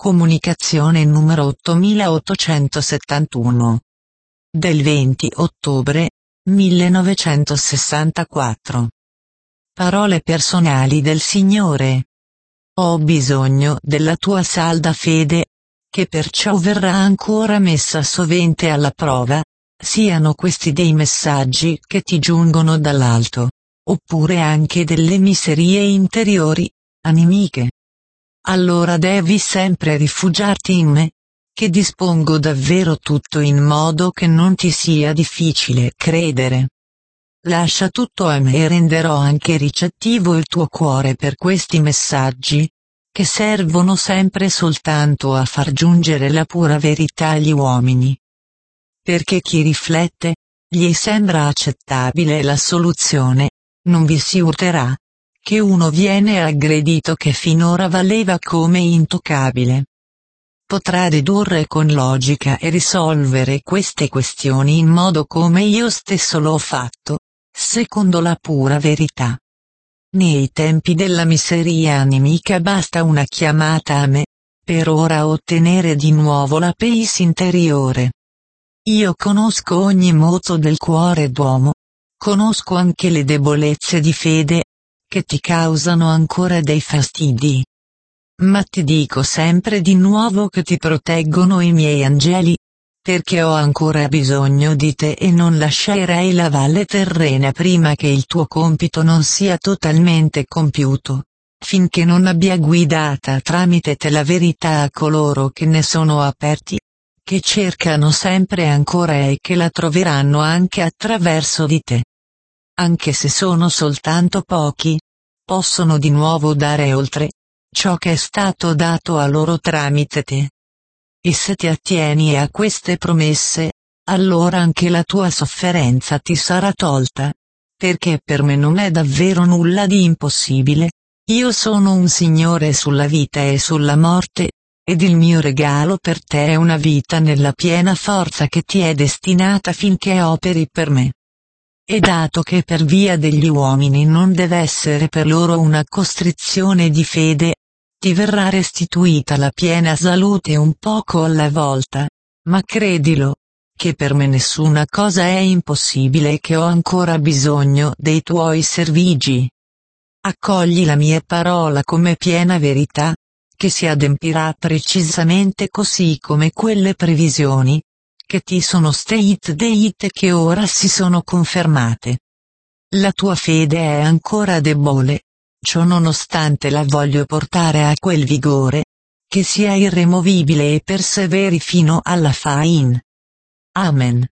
Comunicazione numero 8871. Del 20 ottobre 1964. Parole personali del Signore. Ho bisogno della tua salda fede, che perciò verrà ancora messa sovente alla prova, siano questi dei messaggi che ti giungono dall'alto, oppure anche delle miserie interiori, animiche. Allora devi sempre rifugiarti in me, che dispongo davvero tutto in modo che non ti sia difficile credere. Lascia tutto a me e renderò anche ricettivo il tuo cuore per questi messaggi, che servono sempre soltanto a far giungere la pura verità agli uomini. Perché chi riflette, gli sembra accettabile la soluzione, non vi si urterà, che uno viene aggredito che finora valeva come intoccabile. Potrà dedurre con logica e risolvere queste questioni in modo come io stesso l'ho fatto, secondo la pura verità. Nei tempi della miseria animica basta una chiamata a me, per ora ottenere di nuovo la pace interiore. Io conosco ogni moto del cuore d'uomo, conosco anche le debolezze di fede, che ti causano ancora dei fastidi. Ma ti dico sempre di nuovo che ti proteggono i miei angeli, perché ho ancora bisogno di te e non lascerei la valle terrena prima che il tuo compito non sia totalmente compiuto, finché non abbia guidata tramite te la verità a coloro che ne sono aperti, che cercano sempre ancora e che la troveranno anche attraverso di te. Anche se sono soltanto pochi, possono di nuovo dare oltre ciò che è stato dato a loro tramite te. E se ti attieni a queste promesse, allora anche la tua sofferenza ti sarà tolta, perché per me non è davvero nulla di impossibile, io sono un Signore sulla vita e sulla morte, ed il mio regalo per te è una vita nella piena forza che ti è destinata finché operi per me. E dato che per via degli uomini non deve essere per loro una costrizione di fede, ti verrà restituita la piena salute un poco alla volta, ma credilo, che per me nessuna cosa è impossibile e che ho ancora bisogno dei tuoi servigi. Accogli la mia parola come piena verità, che si adempirà precisamente così come quelle previsioni, che ti sono state dette che ora si sono confermate. La tua fede è ancora debole, ciò nonostante la voglio portare a quel vigore, che sia irremovibile e perseveri fino alla fine. Amen.